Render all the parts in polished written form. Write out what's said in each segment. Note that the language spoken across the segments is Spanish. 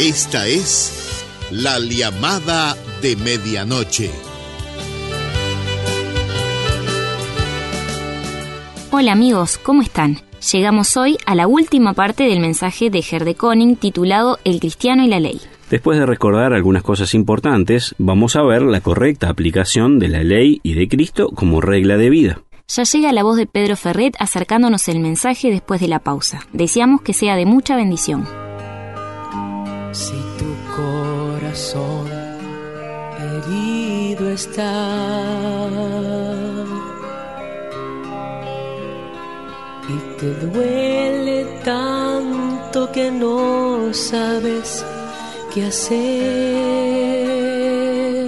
Esta es la llamada de medianoche. Hola amigos, ¿cómo están? Llegamos hoy a la última parte del mensaje de Ger de Koning titulado El cristiano y la ley. Después de recordar algunas cosas importantes, vamos a ver la correcta aplicación de la ley y de Cristo como regla de vida. Ya llega la voz de Pedro Ferret acercándonos el mensaje después de la pausa. Deseamos que sea de mucha bendición. Si tu corazón herido está y te duele tanto que no sabes qué hacer,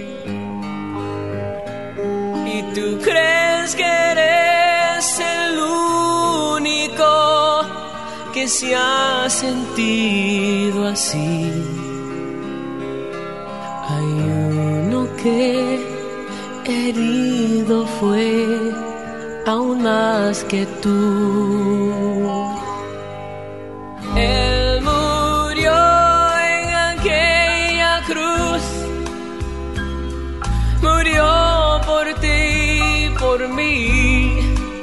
y tú crees que eres el único que se ha sentido así, hay uno que herido fue aún más que tú. Él murió en aquella cruz, murió por ti y por mí.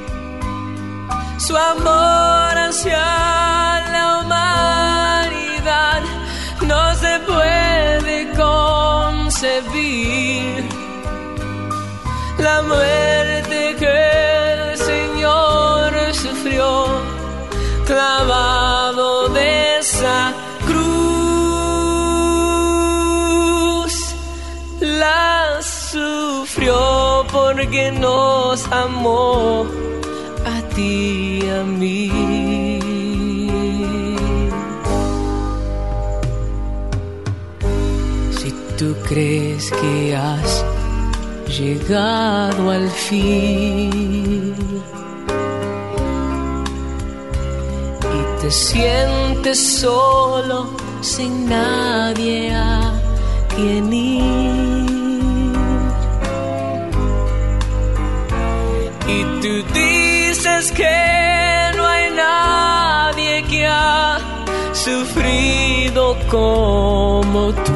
Su amor hacia la humanidad no se puede concebir. La muerte que el Señor sufrió, clavado de esa cruz, la sufrió porque nos amó a ti y a mí. Si tú crees que has llegado al fin y te sientes solo, sin nadie a quien ir, y tú dices que no hay nadie que ha sufrido como tú,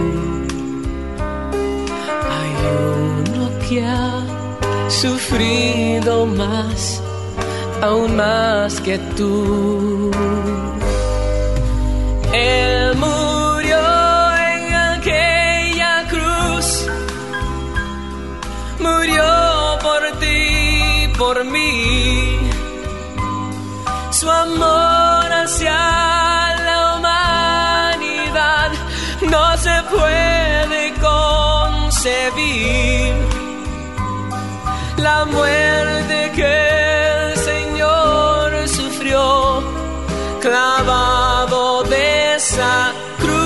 que ha sufrido más, aún más que tú. Él murió en aquella cruz, murió por ti y por mí. Su amor hacia la humanidad no se puede concebir. La muerte que el Señor sufrió, clavado de esa cruz.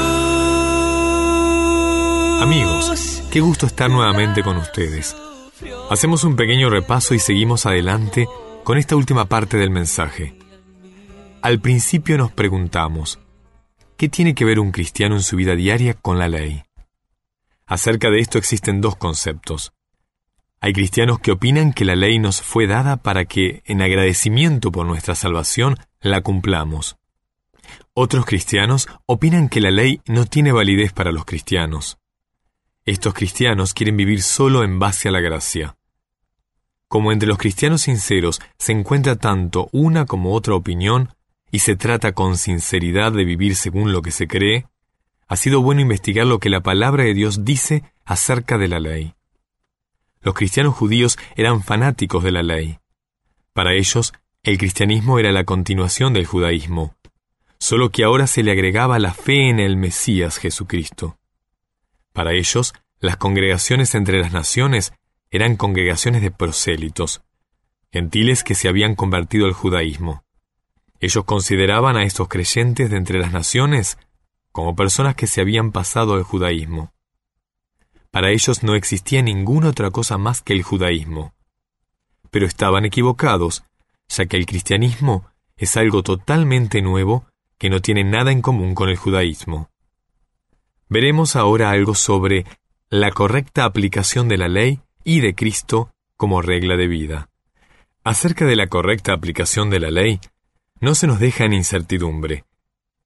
Amigos, qué gusto estar nuevamente con ustedes. Hacemos un pequeño repaso y seguimos adelante con esta última parte del mensaje. Al principio nos preguntamos, ¿qué tiene que ver un cristiano en su vida diaria con la ley? Acerca de esto existen dos conceptos. Hay cristianos que opinan que la ley nos fue dada para que, en agradecimiento por nuestra salvación, la cumplamos. Otros cristianos opinan que la ley no tiene validez para los cristianos. Estos cristianos quieren vivir solo en base a la gracia. Como entre los cristianos sinceros se encuentra tanto una como otra opinión y se trata con sinceridad de vivir según lo que se cree, ha sido bueno investigar lo que la palabra de Dios dice acerca de la ley. Los cristianos judíos eran fanáticos de la ley. Para ellos, el cristianismo era la continuación del judaísmo, solo que ahora se le agregaba la fe en el Mesías Jesucristo. Para ellos, las congregaciones entre las naciones eran congregaciones de prosélitos, gentiles que se habían convertido al judaísmo. Ellos consideraban a estos creyentes de entre las naciones como personas que se habían pasado al judaísmo. Para ellos no existía ninguna otra cosa más que el judaísmo. Pero estaban equivocados, ya que el cristianismo es algo totalmente nuevo que no tiene nada en común con el judaísmo. Veremos ahora algo sobre la correcta aplicación de la ley y de Cristo como regla de vida. Acerca de la correcta aplicación de la ley, no se nos deja en incertidumbre.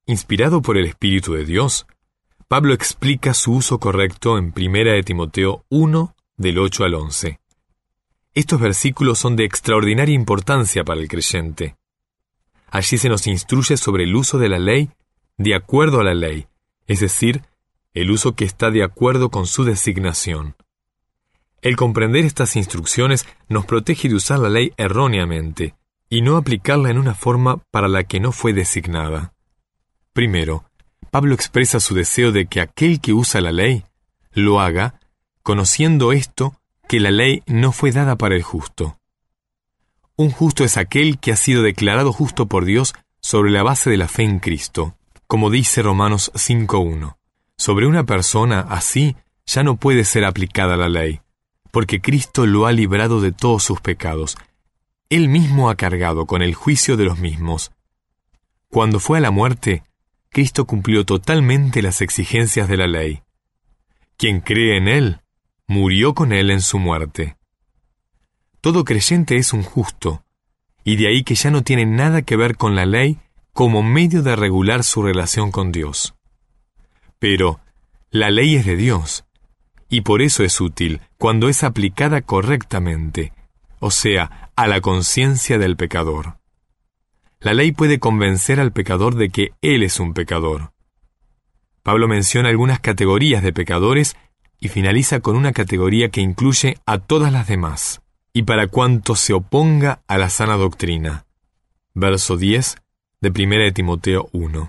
Inspirado por el Espíritu de Dios, Pablo explica su uso correcto en 1 Timoteo 1, del 8 al 11. Estos versículos son de extraordinaria importancia para el creyente. Allí se nos instruye sobre el uso de la ley de acuerdo a la ley, es decir, el uso que está de acuerdo con su designación. El comprender estas instrucciones nos protege de usar la ley erróneamente y no aplicarla en una forma para la que no fue designada. Primero, Pablo expresa su deseo de que aquel que usa la ley lo haga, conociendo esto, que la ley no fue dada para el justo. Un justo es aquel que ha sido declarado justo por Dios sobre la base de la fe en Cristo, como dice Romanos 5:1. Sobre una persona así ya no puede ser aplicada la ley, porque Cristo lo ha librado de todos sus pecados. Él mismo ha cargado con el juicio de los mismos. Cuando fue a la muerte, Cristo cumplió totalmente las exigencias de la ley. Quien cree en Él, murió con Él en su muerte. Todo creyente es un justo, y de ahí que ya no tiene nada que ver con la ley como medio de regular su relación con Dios. Pero la ley es de Dios, y por eso es útil cuando es aplicada correctamente, o sea, a la conciencia del pecador. La ley puede convencer al pecador de que él es un pecador. Pablo menciona algunas categorías de pecadores y finaliza con una categoría que incluye a todas las demás, y para cuanto se oponga a la sana doctrina. Verso 10 de 1 Timoteo 1.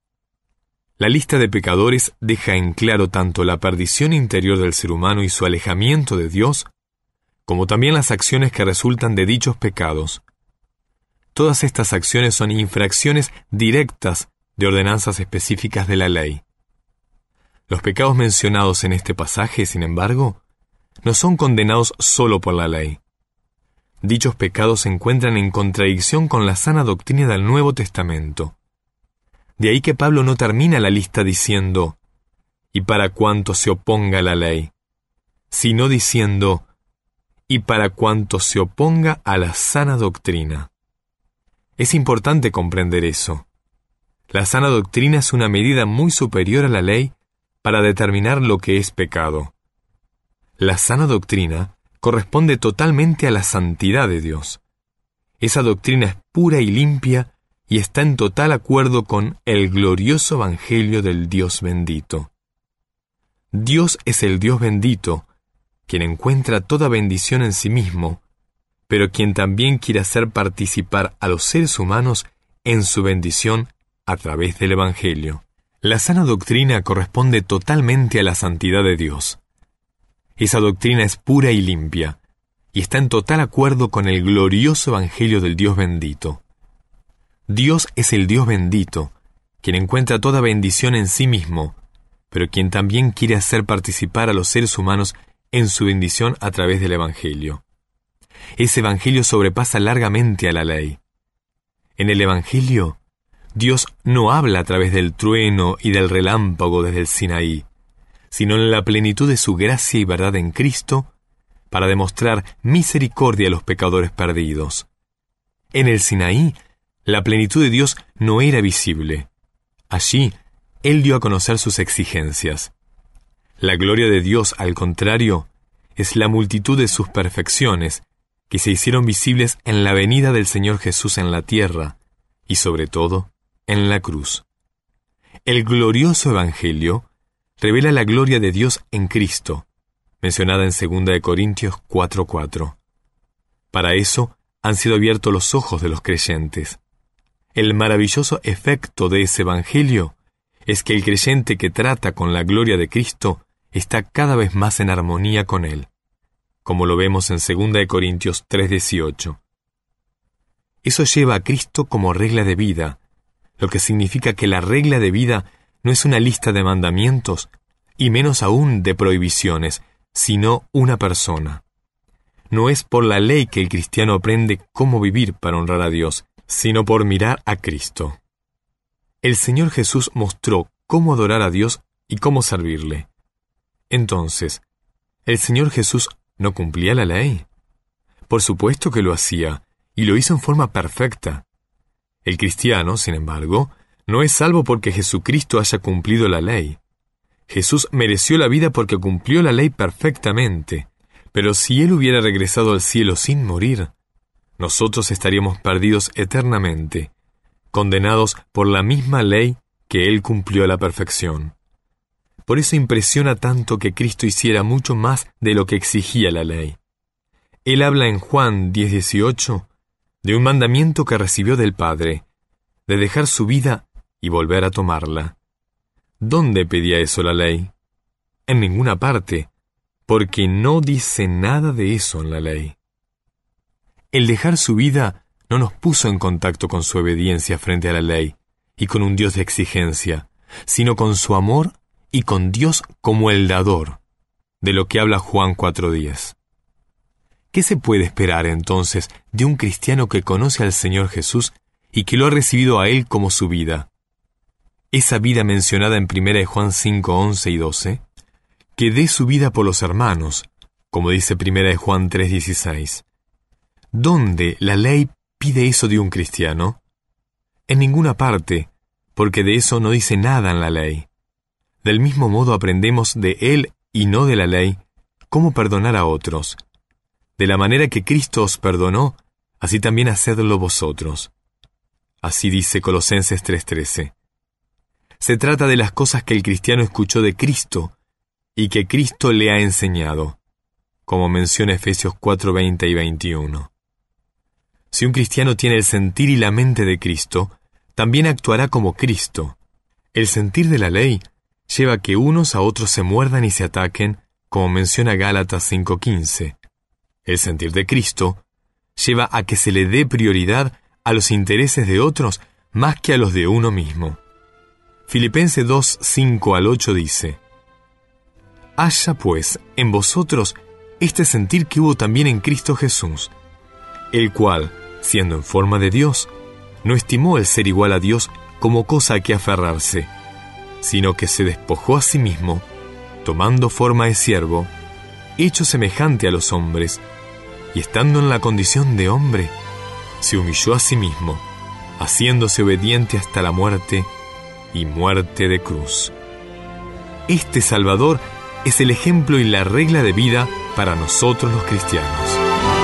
La lista de pecadores deja en claro tanto la perdición interior del ser humano y su alejamiento de Dios, como también las acciones que resultan de dichos pecados. Todas estas acciones son infracciones directas de ordenanzas específicas de la ley. Los pecados mencionados en este pasaje, sin embargo, no son condenados solo por la ley. Dichos pecados se encuentran en contradicción con la sana doctrina del Nuevo Testamento. De ahí que Pablo no termina la lista diciendo, «y para cuanto se oponga a la ley», sino diciendo, «y para cuanto se oponga a la sana doctrina». Es importante comprender eso. La sana doctrina es una medida muy superior a la ley para determinar lo que es pecado. La sana doctrina corresponde totalmente a la santidad de Dios. Esa doctrina es pura y limpia y está en total acuerdo con el glorioso Evangelio del Dios bendito. Dios es el Dios bendito, quien encuentra toda bendición en sí mismo, pero quien también quiere hacer participar a los seres humanos en su bendición a través del Evangelio. La sana doctrina corresponde totalmente a la santidad de Dios. Esa doctrina es pura y limpia, y está en total acuerdo con el glorioso Evangelio del Dios bendito. Dios es el Dios bendito, quien encuentra toda bendición en sí mismo, pero quien también quiere hacer participar a los seres humanos en su bendición a través del Evangelio. Ese Evangelio sobrepasa largamente a la ley. En el Evangelio, Dios no habla a través del trueno y del relámpago desde el Sinaí, sino en la plenitud de su gracia y verdad en Cristo, para demostrar misericordia a los pecadores perdidos. En el Sinaí, la plenitud de Dios no era visible. Allí, Él dio a conocer sus exigencias. La gloria de Dios, al contrario, es la multitud de sus perfecciones, que se hicieron visibles en la venida del Señor Jesús en la tierra, y sobre todo, en la cruz. El glorioso Evangelio revela la gloria de Dios en Cristo, mencionada en 2 Corintios 4:4. Para eso han sido abiertos los ojos de los creyentes. El maravilloso efecto de ese Evangelio es que el creyente que trata con la gloria de Cristo está cada vez más en armonía con Él, como lo vemos en 2 Corintios 3:18. Eso lleva a Cristo como regla de vida, lo que significa que la regla de vida no es una lista de mandamientos, y menos aún de prohibiciones, sino una persona. No es por la ley que el cristiano aprende cómo vivir para honrar a Dios, sino por mirar a Cristo. El Señor Jesús mostró cómo adorar a Dios y cómo servirle. Entonces, ¿el Señor Jesús no cumplía la ley? Por supuesto que lo hacía, y lo hizo en forma perfecta. El cristiano, sin embargo, no es salvo porque Jesucristo haya cumplido la ley. Jesús mereció la vida porque cumplió la ley perfectamente, pero si Él hubiera regresado al cielo sin morir, nosotros estaríamos perdidos eternamente, condenados por la misma ley que Él cumplió a la perfección. Por eso impresiona tanto que Cristo hiciera mucho más de lo que exigía la ley. Él habla en Juan 10:18 de un mandamiento que recibió del Padre, de dejar su vida y volver a tomarla. ¿Dónde pedía eso la ley? En ninguna parte, porque no dice nada de eso en la ley. El dejar su vida no nos puso en contacto con su obediencia frente a la ley y con un Dios de exigencia, sino con su amor y con Dios como el dador, de lo que habla Juan 4:10. ¿Qué se puede esperar entonces de un cristiano que conoce al Señor Jesús y que lo ha recibido a Él como su vida? Esa vida mencionada en 1 Juan 5:11 y 12, que dé su vida por los hermanos, como dice 1 Juan 3:16. ¿Dónde la ley pide eso de un cristiano? En ninguna parte, porque de eso no dice nada en la ley. Del mismo modo aprendemos de Él y no de la ley cómo perdonar a otros. De la manera que Cristo os perdonó, así también hacedlo vosotros. Así dice Colosenses 3:13. Se trata de las cosas que el cristiano escuchó de Cristo y que Cristo le ha enseñado, como menciona Efesios 4:20 y 21. Si un cristiano tiene el sentir y la mente de Cristo, también actuará como Cristo. El sentir de la ley lleva a que unos a otros se muerdan y se ataquen, como menciona Gálatas 5:15. El sentir de Cristo lleva a que se le dé prioridad a los intereses de otros más que a los de uno mismo. Filipenses 2:5 al 8 dice: Haya pues en vosotros este sentir que hubo también en Cristo Jesús, el cual, siendo en forma de Dios, no estimó el ser igual a Dios como cosa a que aferrarse, sino que se despojó a sí mismo, tomando forma de siervo, hecho semejante a los hombres, y estando en la condición de hombre, se humilló a sí mismo, haciéndose obediente hasta la muerte, y muerte de cruz. Este Salvador es el ejemplo y la regla de vida para nosotros los cristianos.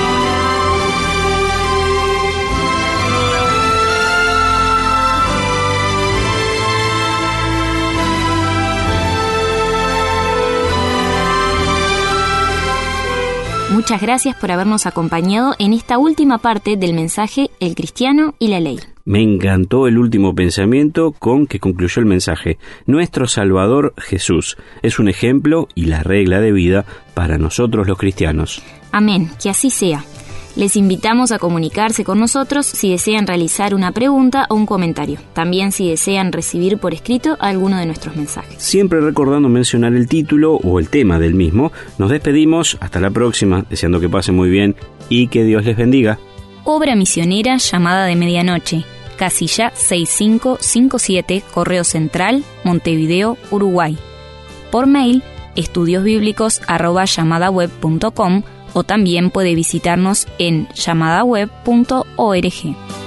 Muchas gracias por habernos acompañado en esta última parte del mensaje El cristiano y la ley. Me encantó el último pensamiento con que concluyó el mensaje. Nuestro Salvador Jesús es un ejemplo y la regla de vida para nosotros los cristianos. Amén, que así sea. Les invitamos a comunicarse con nosotros si desean realizar una pregunta o un comentario. También si desean recibir por escrito alguno de nuestros mensajes. Siempre recordando mencionar el título o el tema del mismo. Nos despedimos, hasta la próxima, deseando que pasen muy bien y que Dios les bendiga. Obra misionera Llamada de Medianoche, casilla 6557, Correo Central, Montevideo, Uruguay. Por mail, estudiosbiblicos@llamadaweb.com, o también puede visitarnos en llamadaweb.org.